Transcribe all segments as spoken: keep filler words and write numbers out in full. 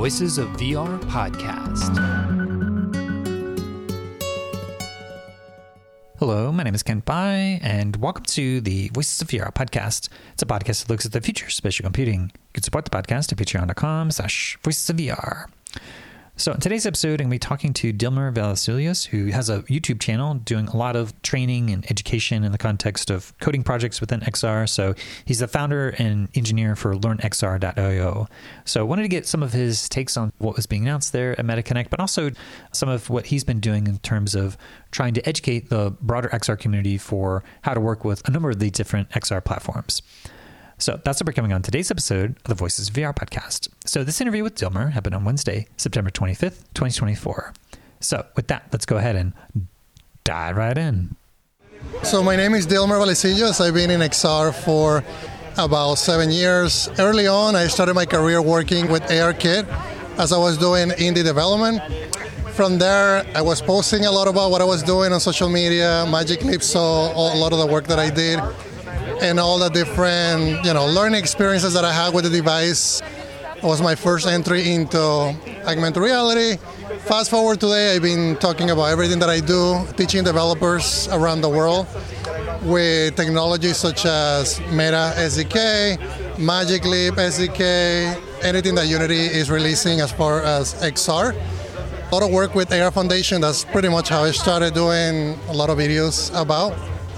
Voices of V R podcast. Hello, my name is Ken Pai, and welcome to the Voices of V R podcast. It's a podcast that looks at the future of spatial computing. You can support the podcast at patreon.com slash voices of VR. So in today's episode, I'm going to be talking to Dilmer Valisilius, who has a YouTube channel doing a lot of training and education in the context of coding projects within X R. So he's the founder and engineer for learn X R dot I O. So I wanted to get some of his takes on what was being announced there at MetaConnect, but also some of what he's been doing in terms of trying to educate the broader X R community for how to work with a number of the different X R platforms. So that's what we're coming on today's episode of the Voices of V R podcast. So this interview with Dilmer happened on Wednesday, September twenty-fifth, twenty twenty-four. So with that, let's go ahead and dive right in. So my name is Dilmer Valisilius. I've been in X R for about seven years. Early on, I started my career working with ARKit as I was doing indie development. From there, I was posting a lot about what I was doing on social media. Magic Leap saw a lot of the work that I did, and all the different, you know, learning experiences that I had with the device. It was my first entry into augmented reality. Fast forward today, I've been talking about everything that I do, teaching developers around the world with technologies such as Meta S D K, Magic Leap S D K, anything that Unity is releasing as far as X R. A lot of work with A R Foundation. That's pretty much how I started doing a lot of videos about.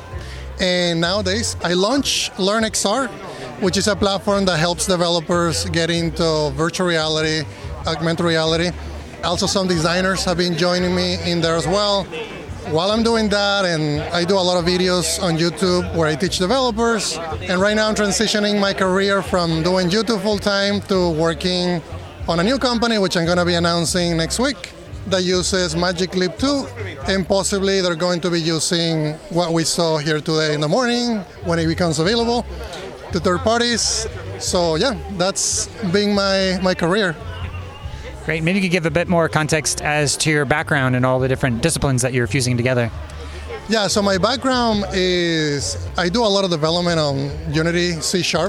And nowadays, I launched Learn X R, which is a platform that helps developers get into virtual reality, augmented reality. Also, some designers have been joining me in there as well. While I'm doing that, and I do a lot of videos on YouTube where I teach developers. And right now, I'm transitioning my career from doing YouTube full-time to working on a new company, which I'm going to be announcing next week, that uses Magic Leap two, and possibly they're going to be using what we saw here today in the morning when it becomes available to third parties. So yeah, that's been my, my career. Great. Maybe you could give a bit more context as to your background and all the different disciplines that you're fusing together. Yeah, so my background is I do a lot of development on Unity, C Sharp.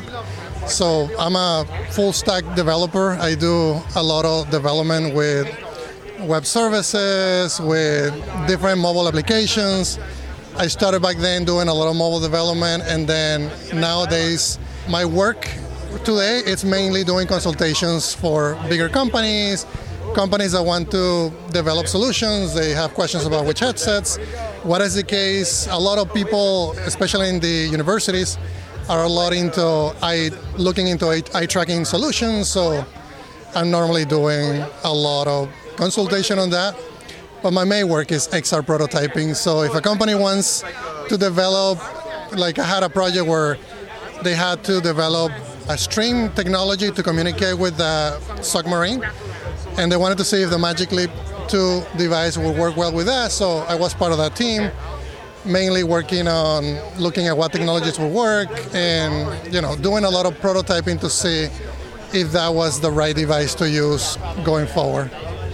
So I'm a full stack developer. I do a lot of development with web services, with different mobile applications. I started back then doing a lot of mobile development, and then nowadays my work today is mainly doing consultations for bigger companies, companies that want to develop solutions. They have questions about which headsets, what is the case. A lot of people, especially in the universities, are a lot into eye, looking into eye, eye tracking solutions. So I'm normally doing a lot of consultation on that, but my main work is X R prototyping. So if a company wants to develop, like I had a project where they had to develop a stream technology to communicate with the submarine, and they wanted to see if the Magic Leap two device would work well with that. So I was part of that team, mainly working on looking at what technologies would work and, you know, doing a lot of prototyping to see if that was the right device to use going forward.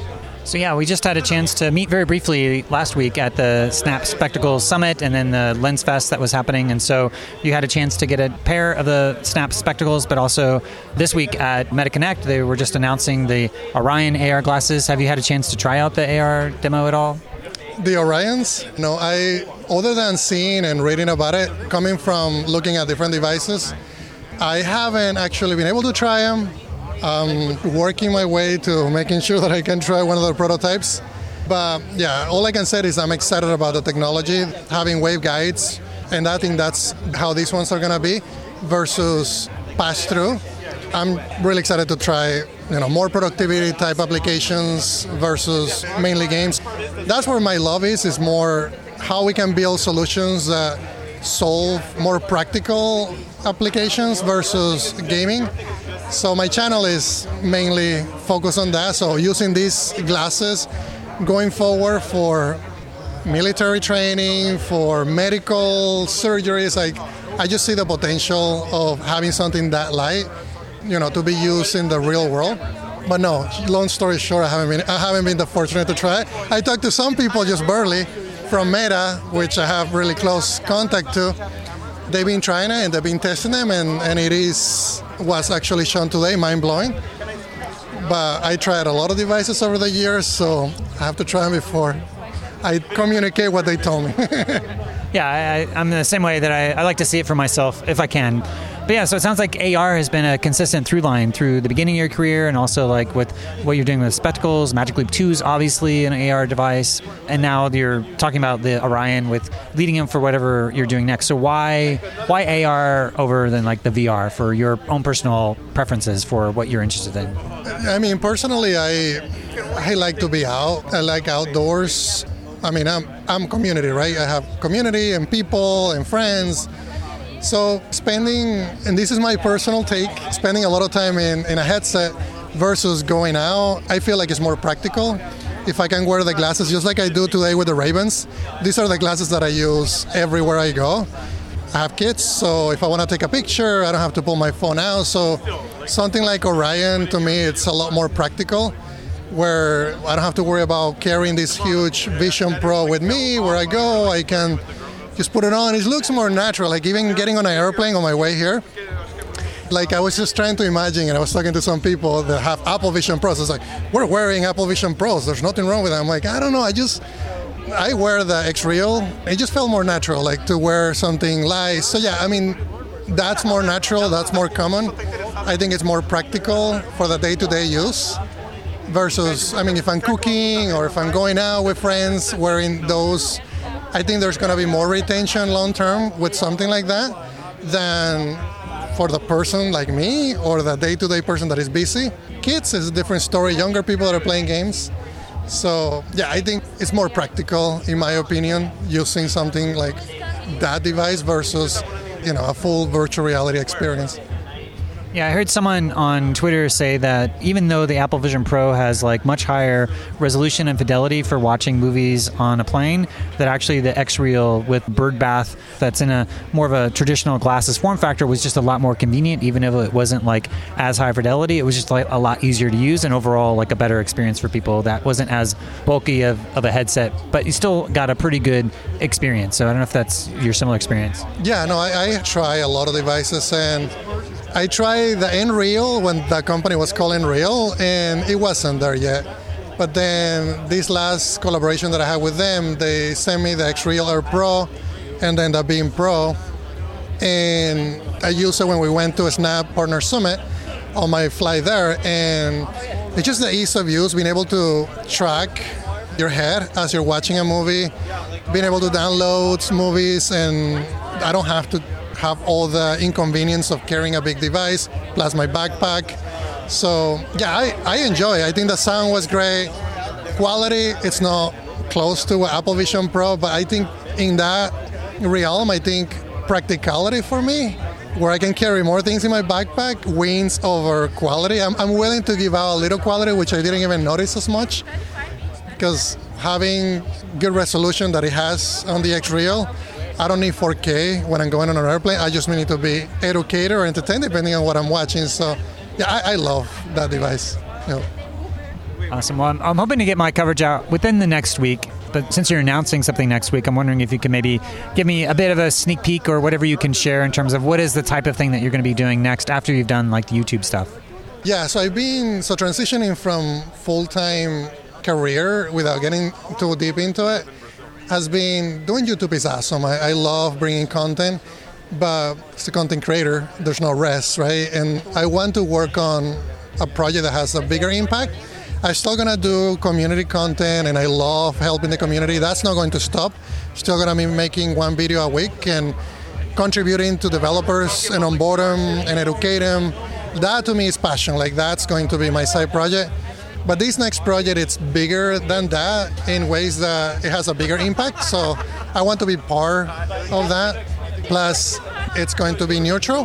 So yeah, we just had a chance to meet very briefly last week at the Snap Spectacles Summit and then the Lens Fest that was happening. And so you had a chance to get a pair of the Snap Spectacles, but also this week at MetaConnect, they were just announcing the Orion A R glasses. Have you had a chance to try out the A R demo at all? The Orions? No, I, other than seeing and reading about it, coming from looking at different devices, I haven't actually been able to try them. I'm working my way to making sure that I can try one of the prototypes. But yeah, all I can say is I'm excited about the technology, having waveguides, and I think that's how these ones are going to be versus pass-through. I'm really excited to try, you know, more productivity type applications versus mainly games. That's where my love is, is more how we can build solutions that solve more practical applications versus gaming. So my channel is mainly focused on that. So using these glasses going forward for military training, for medical surgeries, like I just see the potential of having something that light, you know, to be used in the real world. But no, long story short, I haven't been I haven't been the fortunate to try it. I talked to some people just barely from Meta, which I have really close contact to. They've been trying it and they've been testing them, and, and it is was actually shown today, mind-blowing. but I tried a lot of devices over the years, so I have to try them before I communicate what they told me. Yeah, I, I'm the same way that I, I like to see it for myself if I can. But yeah, so it sounds like A R has been a consistent through line through the beginning of your career, and also like with what you're doing with Spectacles. Magic Leap two is obviously an A R device, and now you're talking about the Orion with leading in for whatever you're doing next. So why why A R over than like the V R for your own personal preferences for what you're interested in? I mean, personally, I I like to be out. I like outdoors. I mean, I'm I'm community, right? I have community and people and friends. So spending, and this is my personal take, spending a lot of time in, in a headset versus going out, I feel like it's more practical. If I can wear the glasses just like I do today with the Ray-Bans, these are the glasses that I use everywhere I go. I have kids, so if I want to take a picture, I don't have to pull my phone out. So something like Orion, to me, it's a lot more practical, where I don't have to worry about carrying this huge Vision Pro with me. Where I go, I can just put it on. It looks more natural, like even getting on an airplane on my way here. Like I was just trying to imagine, and I was talking to some people that have Apple Vision Pros. It's like, we're wearing Apple Vision Pros. There's nothing wrong with them. I'm like, I don't know. I just, I wear the X Real. It just felt more natural, like to wear something light. So yeah, I mean, that's more natural. That's more common. I think it's more practical for the day-to-day use. Versus, I mean, if I'm cooking or if I'm going out with friends wearing those, I think there's going to be more retention long term with something like that than for the person like me or the day-to-day person that is busy. Kids is a different story, younger people that are playing games. So yeah, I think it's more practical, in my opinion, using something like that device versus, you know, a full virtual reality experience. Yeah, I heard someone on Twitter say that even though the Apple Vision Pro has like much higher resolution and fidelity for watching movies on a plane, that actually the X Real with Bird Bath that's in a more of a traditional glasses form factor was just a lot more convenient, even if it wasn't like as high fidelity. It was just like a lot easier to use and overall like a better experience for people that wasn't as bulky of, of a headset, but you still got a pretty good experience. So I don't know if that's your similar experience. Yeah, no, I, I try a lot of devices, and I tried the Nreal when the company was called Nreal, and it wasn't there yet. But then this last collaboration that I had with them, they sent me the X Real Air Pro and then the Beam Pro. And I used it when we went to a Snap Partner Summit on my flight there. And it's just the ease of use, being able to track your head as you're watching a movie, being able to download movies, and I don't have to have all the inconvenience of carrying a big device, plus my backpack. So yeah, I, I enjoy it. I think the sound was great. Quality, it's not close to Apple Vision Pro, but I think in that realm, I think practicality for me, where I can carry more things in my backpack, wins over quality. I'm, I'm willing to give out a little quality, which I didn't even notice as much, because having good resolution that it has on the X Real, I don't need four K when I'm going on an airplane. I just need to be educated or entertained depending on what I'm watching. So yeah, I, I love that device. Yeah. Awesome. Well, I'm, I'm hoping to get my coverage out within the next week. But since you're announcing something next week, I'm wondering if you can maybe give me a bit of a sneak peek or whatever you can share in terms of what is the type of thing that you're going to be doing next after you've done like the YouTube stuff. Yeah, so I've been so transitioning from full-time career without getting too deep into it. Has been doing YouTube is awesome. I, I love bringing content, but as a content creator, there's no rest, right? And I want to work on a project that has a bigger impact. I'm still gonna do community content, and I love helping the community. That's not going to stop. Still gonna be making one video a week and contributing to developers and onboard them and educate them. That to me is passion. Like that's going to be my side project. But this next project, it's bigger than that in ways that it has a bigger impact. So I want to be part of that. Plus, it's going to be neutral.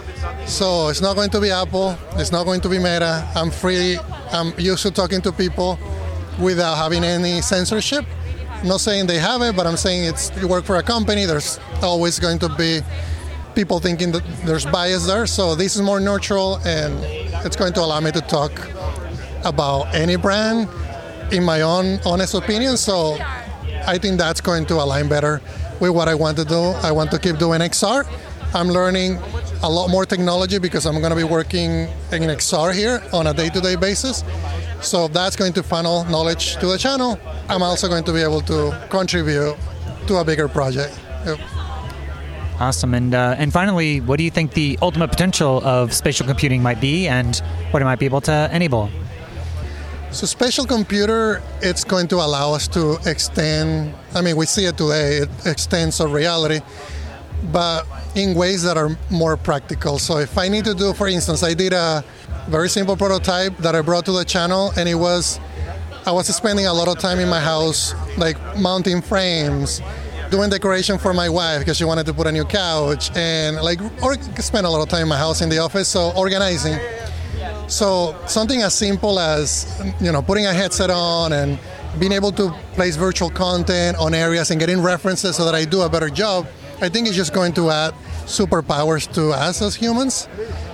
So it's not going to be Apple. It's not going to be Meta. I'm free. I'm used to talking to people without having any censorship. I'm not saying they have it, but I'm saying it's you work for a company. There's always going to be people thinking that there's bias there. So this is more neutral, and it's going to allow me to talk about any brand in my own honest opinion. So I think that's going to align better with what I want to do. I want to keep doing X R. I'm learning a lot more technology because I'm going to be working in X R here on a day-to-day basis. So that's going to funnel knowledge to the channel. I'm also going to be able to contribute to a bigger project. Yep. Awesome. And uh, and finally, what do you think the ultimate potential of spatial computing might be, and what it might be able to enable? So spatial computer, it's going to allow us to extend, I mean, we see it today, it extends our reality, but in ways that are more practical. So if I need to do, for instance, I did a very simple prototype that I brought to the channel, and it was, I was spending a lot of time in my house, like mounting frames, doing decoration for my wife because she wanted to put a new couch, and like, or spend a lot of time in my house in the office, so organizing. So something as simple as, you know, putting a headset on and being able to place virtual content on areas and getting references so that I do a better job, I think it's just going to add superpowers to us as humans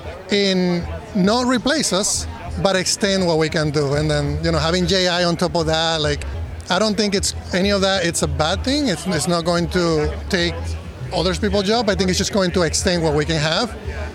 in not replace us, but extend what we can do. And then, you know, having J I on top of that, like, I don't think it's any of that, it's a bad thing. It's, it's not going to take other people's job. I think it's just going to extend what we can have.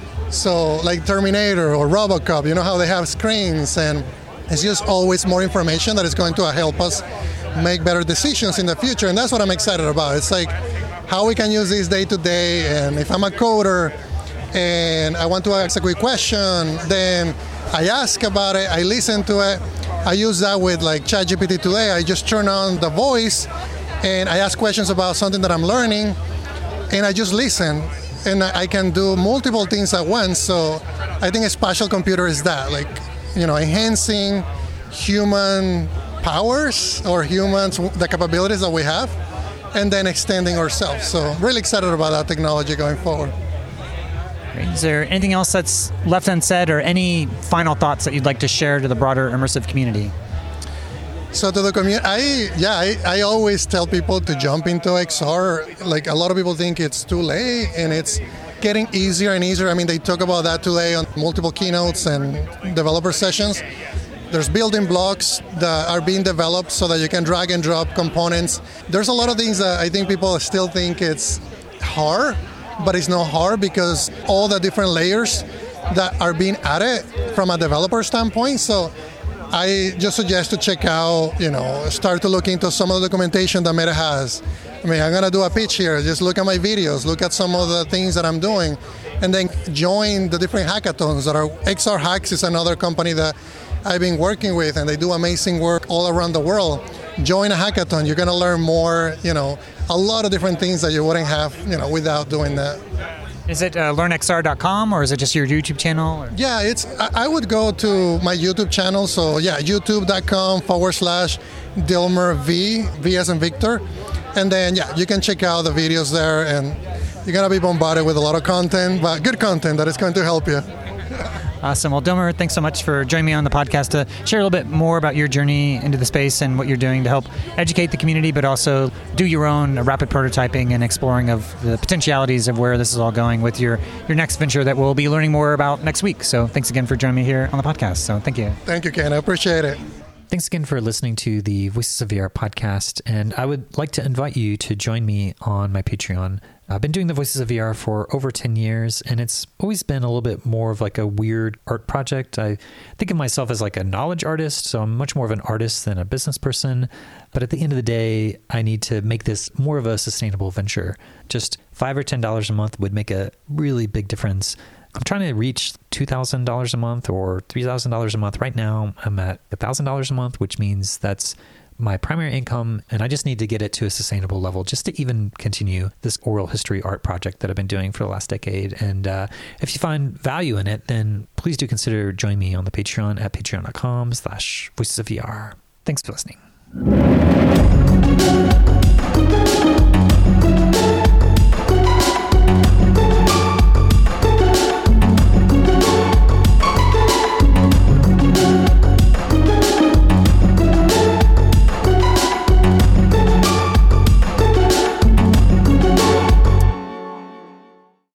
So like Terminator or RoboCop, you know how they have screens, and it's just always more information that is going to help us make better decisions in the future. And that's what I'm excited about. It's like how we can use this day to day. And if I'm a coder and I want to ask a quick question, then I ask about it, I listen to it. I use that with like ChatGPT today. I just turn on the voice and I ask questions about something that I'm learning, and I just listen. And I can do multiple things at once. So I think a spatial computer is that, like, you know, enhancing human powers or humans, the capabilities that we have, and then extending ourselves. So really excited about that technology going forward. Great. Is there anything else that's left unsaid, or any final thoughts that you'd like to share to the broader immersive community? So to the community, I yeah, I, I always tell people to jump into X R. Like, a lot of people think it's too late, and it's getting easier and easier. I mean, they talk about that today on multiple keynotes and developer sessions. There's building blocks that are being developed so that you can drag and drop components. There's a lot of things that I think people still think it's hard, but it's not hard because all the different layers that are being added from a developer standpoint. So I just suggest to check out, you know, start to look into some of the documentation that Meta has. I mean, I'm going to do a pitch here. Just look at my videos, look at some of the things that I'm doing, and then join the different hackathons that are. X R Hacks is another company that I've been working with, and they do amazing work all around the world. Join a hackathon. You're going to learn more, you know, a lot of different things that you wouldn't have, you know, without doing that. Is it uh, learn X R dot com, or is it just your YouTube channel? Or? Yeah, it's. I, I would go to my YouTube channel. So yeah, youtube.com forward slash Dilmer V, V as in Victor. And then yeah, you can check out the videos there, and you're going to be bombarded with a lot of content, but good content that is going to help you. Awesome. Well, Dilmer, thanks so much for joining me on the podcast to share a little bit more about your journey into the space and what you're doing to help educate the community, but also do your own rapid prototyping and exploring of the potentialities of where this is all going with your, your next venture that we'll be learning more about next week. So thanks again for joining me here on the podcast. So thank you. Thank you, Ken. I appreciate it. Thanks again for listening to the Voices of V R podcast, and I would like to invite you to join me on my Patreon. I've been doing the Voices of V R for over ten years, and it's always been a little bit more of like a weird art project. I think of myself as like a knowledge artist, so I'm much more of an artist than a business person. But at the end of the day, I need to make this more of a sustainable venture. Just five or ten dollars a month would make a really big difference. I'm trying to reach two thousand dollars a month or three thousand dollars a month. Right now, I'm at one thousand dollars a month, which means that's my primary income, and I just need to get it to a sustainable level just to even continue this oral history art project that I've been doing for the last decade. And uh, if you find value in it, then please do consider joining me on the Patreon at patreon.com slash voices of VR. Thanks for listening.